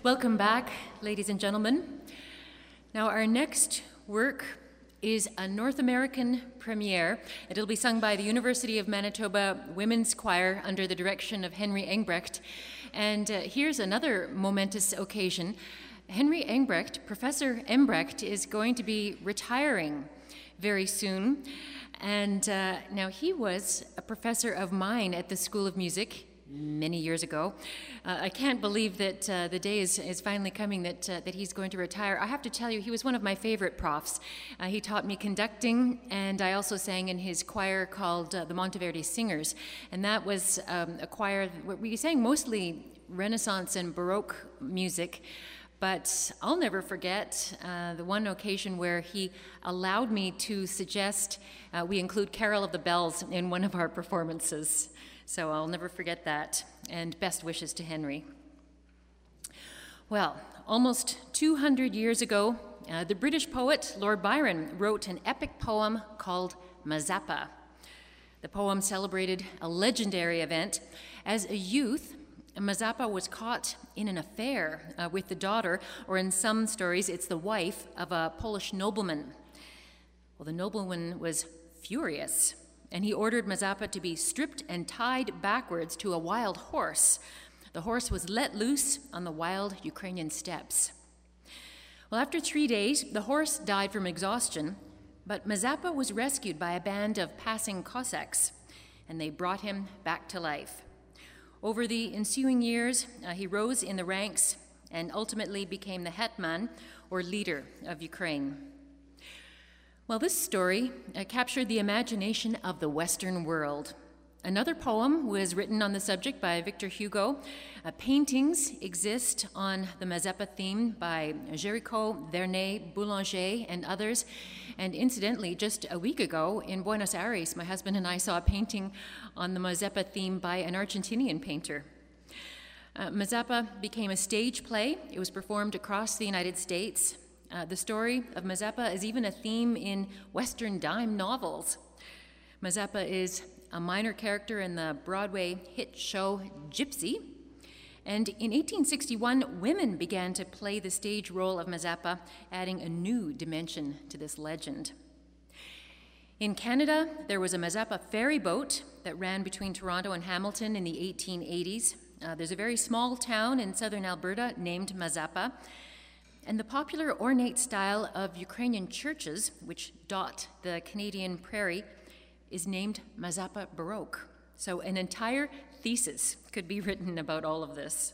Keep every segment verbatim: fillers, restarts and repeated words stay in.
Welcome back, ladies and gentlemen. Now, our next work is a North American premiere. It'll be sung by the University of Manitoba Women's Choir under the direction of Henry Engbrecht. And uh, here's another momentous occasion. Henry Engbrecht, Professor Engbrecht, is going to be retiring very soon. And uh, now he was a professor of mine at the School of Music many years ago. Uh, I can't believe that uh, the day is, is finally coming that, uh, that he's going to retire. I have to tell you, he was one of my favorite profs. Uh, he taught me conducting, and I also sang in his choir called uh, the Monteverdi Singers. And that was um, a choir where we sang mostly Renaissance and Baroque music. But I'll never forget uh, the one occasion where he allowed me to suggest uh, we include Carol of the Bells in one of our performances. So I'll never forget that, and best wishes to Henry. Well, almost two hundred years ago, uh, the British poet Lord Byron wrote an epic poem called Mazeppa. The poem celebrated a legendary event. As a youth, Mazeppa was caught in an affair uh, with the daughter, or in some stories, it's the wife of a Polish nobleman. Well, the nobleman was furious, and he ordered Mazeppa to be stripped and tied backwards to a wild horse. The horse was let loose on the wild Ukrainian steppes. Well, after three days, the horse died from exhaustion, but Mazeppa was rescued by a band of passing Cossacks, and they brought him back to life. Over the ensuing years, uh, he rose in the ranks and ultimately became the hetman, or leader, of Ukraine. Well, this story uh, captured the imagination of the Western world. Another poem was written on the subject by Victor Hugo. Uh, paintings exist on the Mazeppa theme by Géricault, Vernet, Boulanger, and others. And incidentally, just a week ago in Buenos Aires, my husband and I saw a painting on the Mazeppa theme by an Argentinian painter. Uh, Mazeppa became a stage play. It was performed across the United States. Uh, the story of Mazeppa is even a theme in Western dime novels. Mazeppa is a minor character in the Broadway hit show Gypsy. And in eighteen sixty-one, women began to play the stage role of Mazeppa, adding a new dimension to this legend. In Canada, there was a Mazeppa ferry boat that ran between Toronto and Hamilton in the eighteen eighties. Uh, there's a very small town in southern Alberta named Mazeppa. And the popular ornate style of Ukrainian churches, which dot the Canadian prairie, is named Mazeppa Baroque. So an entire thesis could be written about all of this.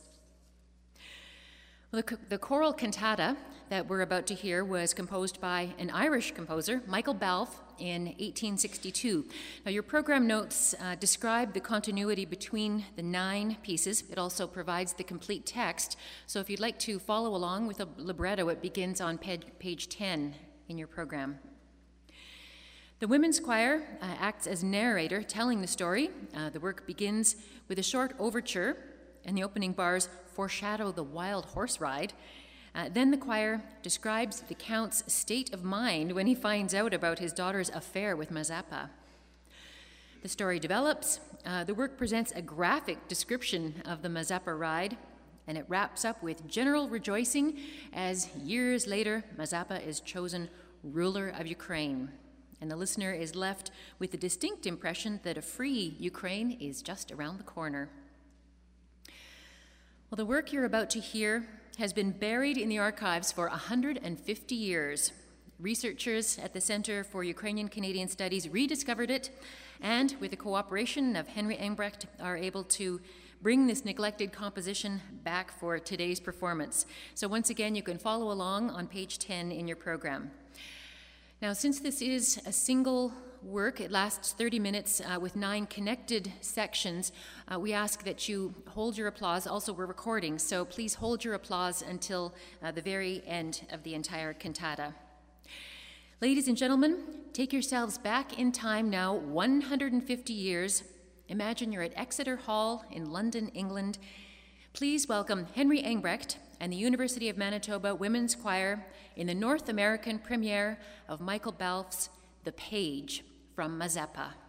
Well, the, the choral cantata that we're about to hear was composed by an Irish composer, Michael Balfe, in eighteen sixty-two. Now, your program notes uh, describe the continuity between the nine pieces. It also provides the complete text. So if you'd like to follow along with a libretto, it begins on page ten in your program. The women's choir uh, acts as narrator, telling the story. Uh, the work begins with a short overture, and the opening bars foreshadow the wild horse ride. Uh, then the choir describes the Count's state of mind when he finds out about his daughter's affair with Mazeppa. The story develops. Uh, the work presents a graphic description of the Mazeppa ride, and it wraps up with general rejoicing as years later, Mazeppa is chosen ruler of Ukraine. And the listener is left with the distinct impression that a free Ukraine is just around the corner. Well, the work you're about to hear has been buried in the archives for one hundred fifty years. Researchers at the Center for Ukrainian Canadian Studies rediscovered it, and with the cooperation of Henry Engbrecht, are able to bring this neglected composition back for today's performance. So once again, you can follow along on page ten in your program. Now, since this is a single work, it lasts thirty minutes uh, with nine connected sections, uh, we ask that you hold your applause. Also, we're recording, so please hold your applause until uh, the very end of the entire cantata. Ladies and gentlemen, take yourselves back in time now, one hundred fifty years. Imagine you're at Exeter Hall in London, England. Please welcome Henry Engbrecht and the University of Manitoba Women's Choir in the North American premiere of Michael Balfe's The Page from Mazeppa.